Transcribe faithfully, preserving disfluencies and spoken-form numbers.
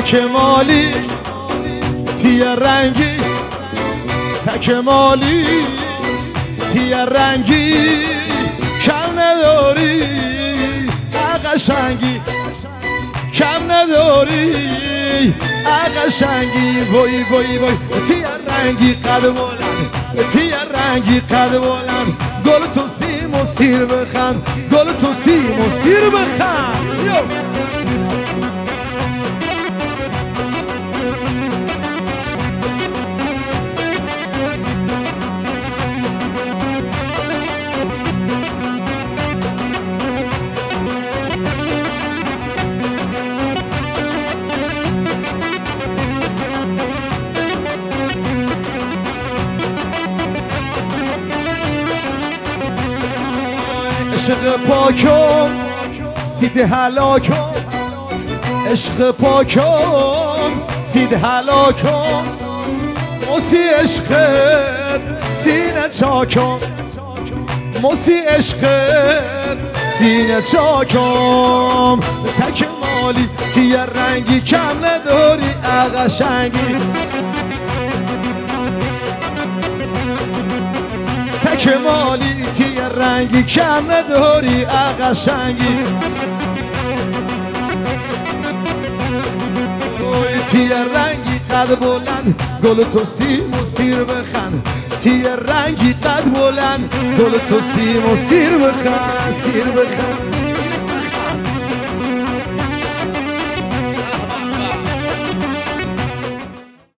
تک مالی تیه رنگی، تک مالی تیه رنگی، کم نداری قشنگی، کم نداری قشنگی. وای وای وای تیه رنگی قد بلند، تیه رنگی قد بلند، گل تو سیم و سیر بخند، گل تو سیم و سیر بخند. عشق پاکم سید هلاکم، عشق پاکم سید هلاکم، موسی عشقت سینه چاکم، موسی عشقت سینه چاکم. تک مالی تیه رنگی، کم نداری قشنگی، تک مالی تیه رنگی، کم نداری قشنگی. اوی تیه رنگی قد بلند، گل تو سیم و سیر بخند، تیه رنگی قد بلند، گل تو سیم و سیر بخند، سیر بخند.